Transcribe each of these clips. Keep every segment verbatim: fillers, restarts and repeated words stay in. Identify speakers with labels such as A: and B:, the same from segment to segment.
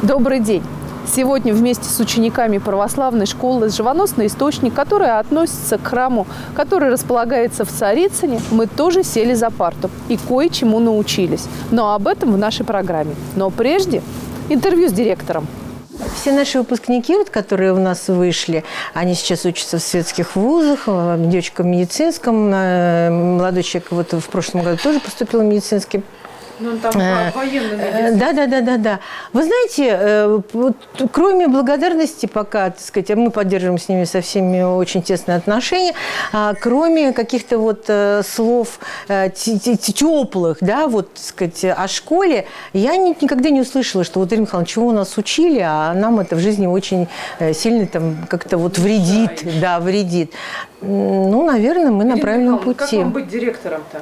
A: Добрый день! Сегодня вместе с учениками православной школы «Живоносный источник», которая относится к храму, который располагается в Царицыне, мы тоже сели за парту и кое-чему научились. Но об этом в нашей программе. Но прежде интервью с директором.
B: Все наши выпускники, вот, которые у нас вышли, они сейчас учатся в светских вузах, девочка в медицинском, молодой человек вот в прошлом году тоже поступил в медицинский.
A: Ну, там военный медицинский.
B: Да, да, да, да, да. Вы знаете, вот, кроме благодарности, пока, так сказать, мы поддерживаем с ними со всеми очень тесные отношения, а, кроме каких-то вот слов теплых, да, вот, так сказать, о школе, я ни, никогда не услышала, что вот, Ирина Михайловна, чего нас учили, а нам это в жизни очень сильно там как-то вот вредит, да, вредит. Ну, наверное, мы на правильном пути.
A: Как вам быть директором-то?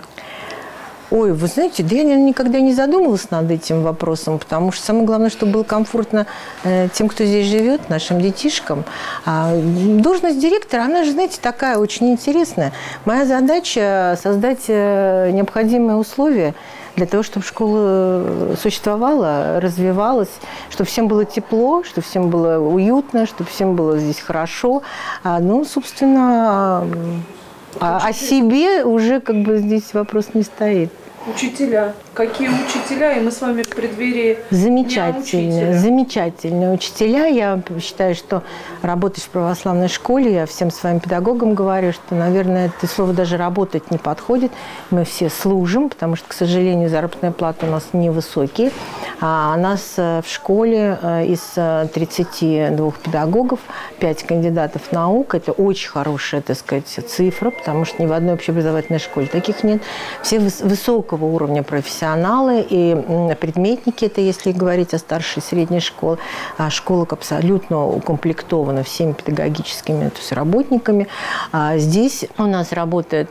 B: Ой, вы знаете, да я никогда не задумывалась над этим вопросом, потому что самое главное, чтобы было комфортно э, тем, кто здесь живет, нашим детишкам. А должность директора, она же, знаете, такая очень интересная. Моя задача – создать э, необходимые условия для того, чтобы школа существовала, развивалась, чтобы всем было тепло, чтобы всем было уютно, чтобы всем было здесь хорошо. А, ну, собственно, а, о себе уже как бы здесь вопрос не стоит.
A: Учителя. Какие учителя? И мы с вами в преддверии
B: Замечательные, замечательные учителя. Я считаю, что работать в православной школе, я всем своим педагогам говорю, что, наверное, это слово даже работать не подходит. Мы все служим, потому что, к сожалению, заработная плата у нас невысокие. А у нас в школе из тридцати двух педагогов пять кандидатов наук. Это очень хорошая, так сказать, цифра, потому что ни в одной общеобразовательной школе таких нет. Все высокого уровня профессионалы и предметники, это если говорить о старшей и средней школе. А школа абсолютно укомплектована всеми педагогическими, то есть работниками. А здесь у нас работает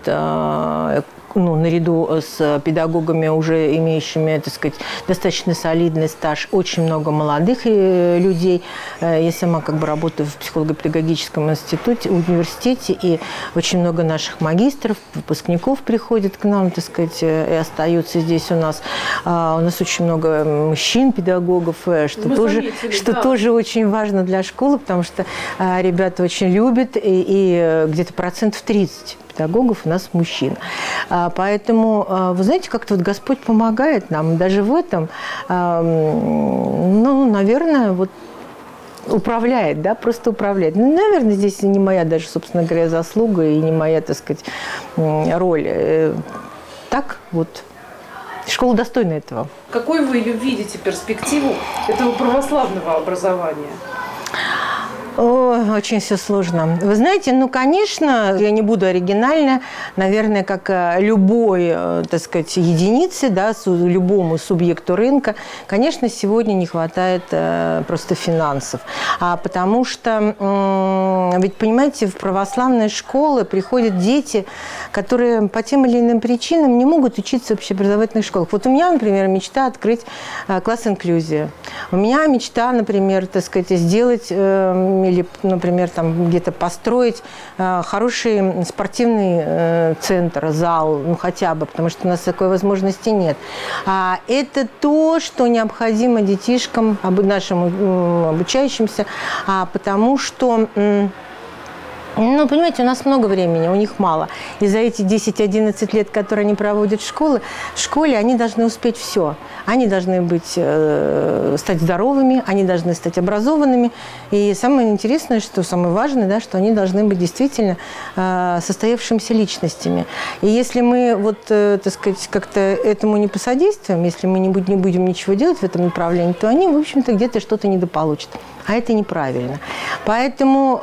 B: ну, наряду с педагогами, уже имеющими, так сказать, достаточно солидный стаж, очень много молодых людей. Я сама как бы работаю в психолого-педагогическом институте, университете, и очень много наших магистров, выпускников приходят к нам, так сказать, и остаются здесь у нас. У нас очень много мужчин-педагогов, что, тоже, заметили, что да. тоже очень важно для школы, потому что ребята очень любят, и, и где-то процентов тридцать педагогов у нас мужчин. Поэтому, вы знаете, как-то вот Господь помогает нам даже в этом. Ну, наверное, вот управляет, да, просто управляет. Ну, наверное, здесь не моя даже, собственно говоря, заслуга и не моя, так сказать, роль. Так вот. Школа достойна этого.
A: Какой вы ее видите перспективу этого православного образования?
B: О, очень все сложно. Вы знаете, ну, конечно, я не буду оригинальна, наверное, как любой, так сказать, единице, да, любому субъекту рынка, конечно, сегодня не хватает э, просто финансов. А потому что, э, ведь, понимаете, в православные школы приходят дети, которые по тем или иным причинам не могут учиться в общеобразовательных школах. Вот у меня, например, мечта открыть э, класс инклюзии. У меня мечта, например, так сказать, сделать... Э, или, например, там где-то построить э, хороший спортивный э, центр, зал, ну хотя бы, потому что у нас такой возможности нет. А это то, что необходимо детишкам, нашим э, обучающимся, а, потому что... Э, Ну, понимаете, у нас много времени, у них мало. И за эти десять-одиннадцать лет, которые они проводят в школе, в школе они должны успеть все. Они должны быть, э, стать здоровыми, они должны стать образованными. И самое интересное, что самое важное, да, что они должны быть действительно э, состоявшимися личностями. И если мы, вот, э, так сказать, как-то этому не посодействуем, если мы не будем, не будем ничего делать в этом направлении, то они, в общем-то, где-то что-то недополучат. А это неправильно. Поэтому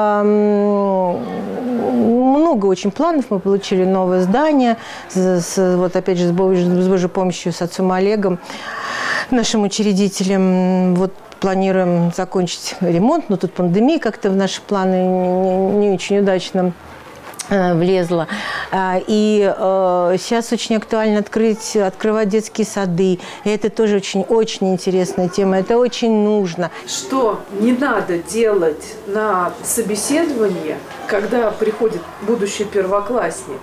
B: э, много очень планов. Мы получили новое здание. С, с, вот опять же, с Божьей, с Божьей помощью, с отцом Олегом, нашим учредителем. Вот планируем закончить ремонт. Но тут пандемия как-то в наши планы не, не очень удачно влезла. И сейчас очень актуально открыть, открывать детские сады. И это тоже очень-очень интересная тема. Это очень нужно.
A: Что не надо делать на собеседование, когда приходит будущий первоклассник?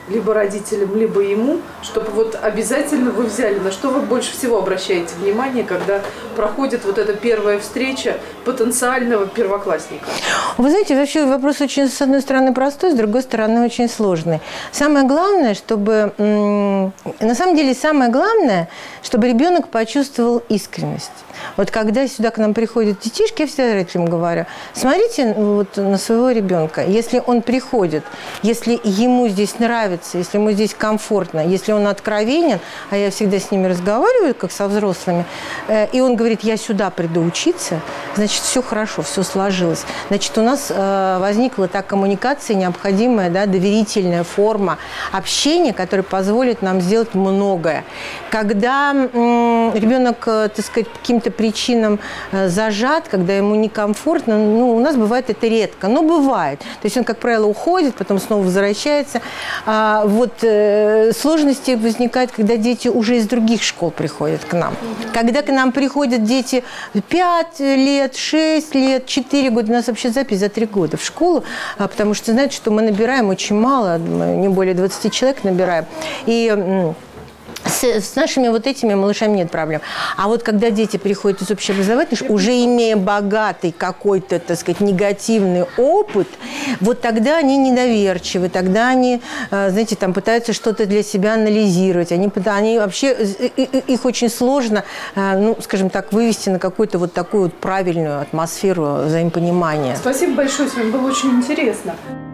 A: либо родителям, либо ему, чтобы вот обязательно вы взяли? На что вы больше всего обращаете внимание, когда проходит вот эта первая встреча потенциального первоклассника?
B: Вы знаете, вообще вопрос очень, с одной стороны, простой, с другой стороны, очень сложный. Самое главное, чтобы... На самом деле, самое главное, чтобы ребенок почувствовал искренность. Вот когда сюда к нам приходят детишки, я всегда родителям говорю, смотрите вот на своего ребенка. Если он приходит, если ему здесь нравится, если ему здесь комфортно, если он откровенен, а я всегда с ними разговариваю, как со взрослыми, и он говорит, я сюда приду учиться, значит, все хорошо, все сложилось. Значит, у нас возникла та коммуникация необходимая, да, доверительная форма общения, которая позволит нам сделать многое. Когда ребенок, так сказать, каким-то причинам зажат, когда ему некомфортно, ну, у нас бывает это редко, но бывает. То есть он, как правило, уходит, потом снова возвращается. А вот э, сложности возникают, когда дети уже из других школ приходят к нам. Mm-hmm. Когда к нам приходят дети пять лет, шесть лет, четыре года, у нас вообще запись за три года в школу, потому что, знаете, что мы набираем очень мало, мы не более двадцати человек набираем. И С, с нашими вот этими малышами нет проблем. А вот когда дети приходят из общеобразовательной школы, уже имея богатый какой-то, так сказать, негативный опыт, вот тогда они недоверчивы, тогда они, знаете, там пытаются что-то для себя анализировать. Они, они вообще, их очень сложно, ну, скажем так, вывести на какую-то вот такую вот правильную атмосферу взаимопонимания.
A: Спасибо большое, с вами было очень интересно.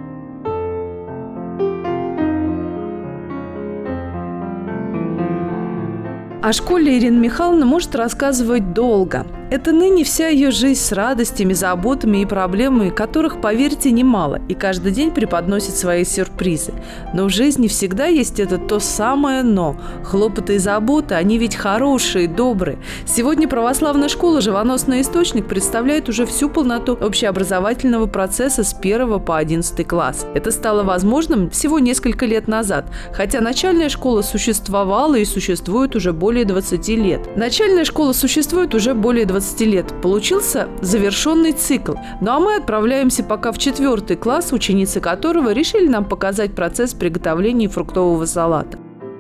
A: О школе Ирина Михайловна может рассказывать долго. Это ныне вся ее жизнь с радостями, заботами и проблемами, которых, поверьте, немало, и каждый день преподносит свои сюрпризы. Но в жизни всегда есть это то самое «но». Хлопоты и заботы, они ведь хорошие, добрые. Сегодня православная школа «Живоносный источник» представляет уже всю полноту общеобразовательного процесса с первого по одиннадцатый класс. Это стало возможным всего несколько лет назад, хотя начальная школа существовала и существует уже более двадцати лет. Начальная школа существует уже более двадцати лет. Получился завершенный цикл. Ну а мы отправляемся пока в четвертый класс, ученицы которого решили нам показать процесс приготовления фруктового салата.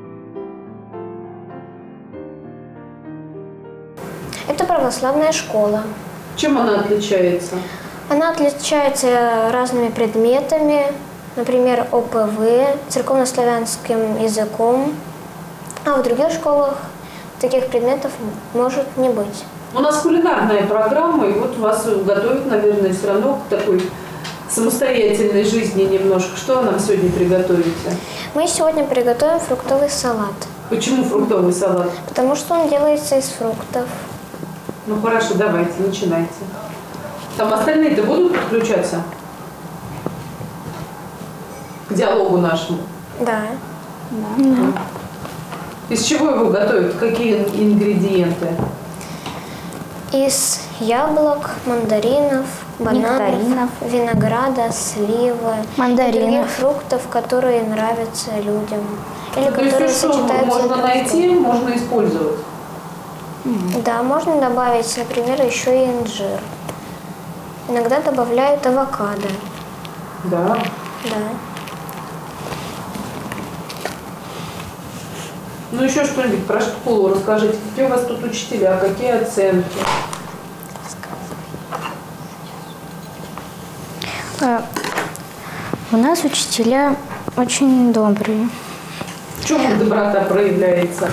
C: Это православная школа.
A: Чем она отличается?
C: Она отличается разными предметами, например, О П В, церковнославянским языком, а в других школах таких предметов может не быть.
A: У нас кулинарная программа, и вот вас готовят, наверное, все равно к такой самостоятельной жизни немножко. Что вы нам сегодня приготовите?
C: Мы сегодня приготовим фруктовый салат.
A: Почему фруктовый салат?
C: Потому что он делается из фруктов.
A: Ну хорошо, давайте, начинайте. Там остальные-то будут подключаться к диалогу нашему?
C: Да.
A: Да. Из чего его готовят? Какие ингредиенты?
C: Из яблок, мандаринов, бананов, винограда, сливы, мандаринов, других фруктов, которые нравятся людям. Или
A: ну,
C: которые
A: то есть,
C: сочетаются.
A: Можно найти, можно использовать.
C: Да, можно добавить, например, еще и инжир. Иногда добавляют авокадо.
A: Да?
C: Да.
A: Ну еще что-нибудь про школу расскажите. Какие у вас тут учителя, какие оценки?
D: У нас учителя очень добрые.
A: В чем их доброта проявляется?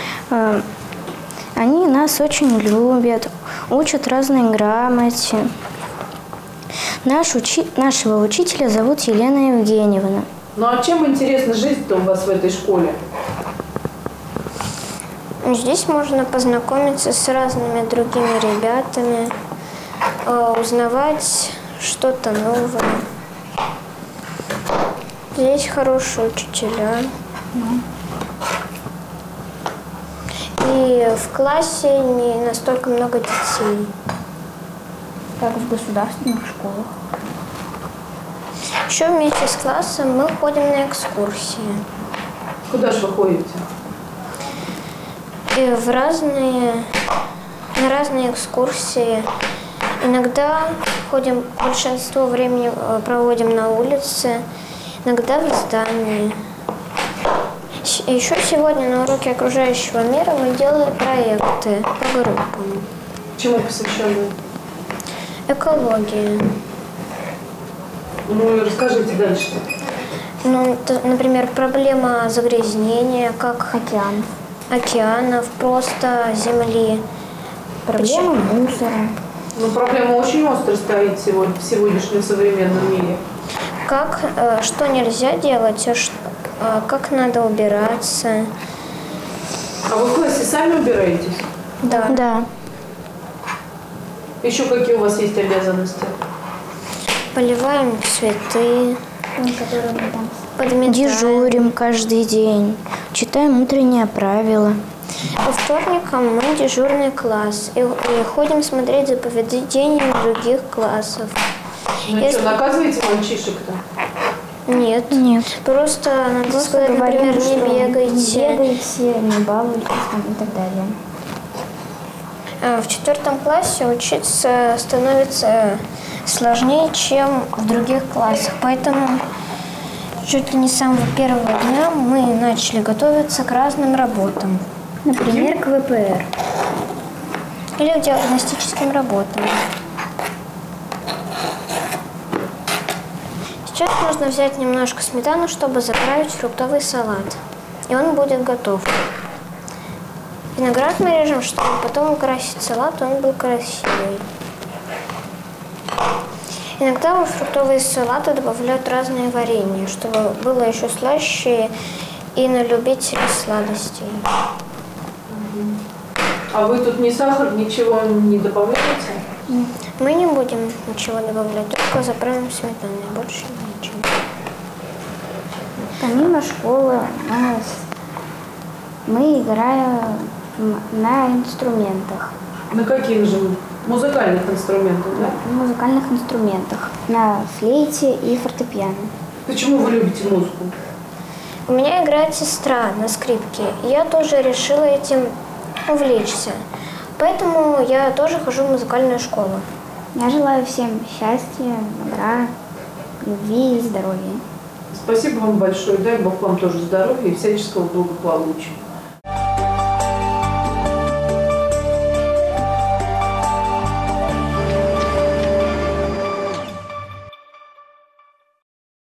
D: Они нас очень любят, учат разной грамоте. Наш учи... Нашего учителя зовут Елена Евгеньевна.
A: Ну а чем интересна жизнь-то у вас в этой школе?
C: Здесь можно познакомиться с разными другими ребятами, узнавать что-то новое. Здесь хорошие учителя. И в классе не настолько много детей.
D: Как в государственных школах.
C: Еще вместе с классом мы ходим на экскурсии.
A: Куда же вы ходите?
C: И в разные, на разные экскурсии. Иногда ходим, большинство времени проводим на улице, иногда в здании. Еще сегодня на уроке окружающего мира мы делали проекты по группам.
A: Чему посвященные?
C: Экологии.
A: Ну и расскажите дальше.
C: Ну, т- например, проблема загрязнения, как
D: Океан.
C: океанов, просто земли.
D: Проблема мусора.
A: Ну, проблема очень остро стоит сегодня, в сегодняшнем современном мире.
C: Как, э, что нельзя делать, а ш- а как надо убираться.
A: А вы в классе сами убираетесь?
C: Да.
D: Да.
A: Еще какие у вас есть обязанности?
C: Поливаем цветы,
D: Которые мы там
C: подметаем.
D: дежурим каждый день, читаем утренние правила.
C: По вторникам мы дежурный класс и, и ходим смотреть за поведением других классов.
A: Ну и
C: Если-
A: что, наказываете мальчишек-то?
C: Нет.
D: Нет.
C: Просто надо
D: Просто
C: сказать,
D: говорим,
C: например,
D: что
C: не бегайте.
D: Не бегайте, не балуйтесь там и так далее.
C: А В четвертом классе учиться становится сложнее, чем в других классах. Поэтому чуть ли не с самого первого дня мы начали готовиться к разным работам.
D: Например, к вэ пэ эр.
C: Или к диагностическим работам. Сейчас нужно взять немножко сметаны, чтобы заправить фруктовый салат. И он будет готов. Виноград мы режем, чтобы потом украсить салат, и он был красивый. Иногда во фруктовые салаты добавляют разные варенья, чтобы было еще слаще и на любителей сладостей.
A: А вы тут ни сахар, ничего не добавляете?
C: Мы не будем ничего добавлять, только заправим сметаной, больше ничего.
D: Помимо школы у нас мы играем м- на инструментах,
A: На каких же музыкальных инструментах, да?
D: на музыкальных инструментах, на флейте и фортепиано.
A: Почему вы любите музыку?
C: У меня играет сестра на скрипке, и я тоже решила этим увлечься. Поэтому я тоже хожу в музыкальную школу.
D: Я желаю всем счастья, добра, любви и здоровья.
A: Спасибо вам большое. Дай Бог вам тоже здоровья и всяческого благополучия.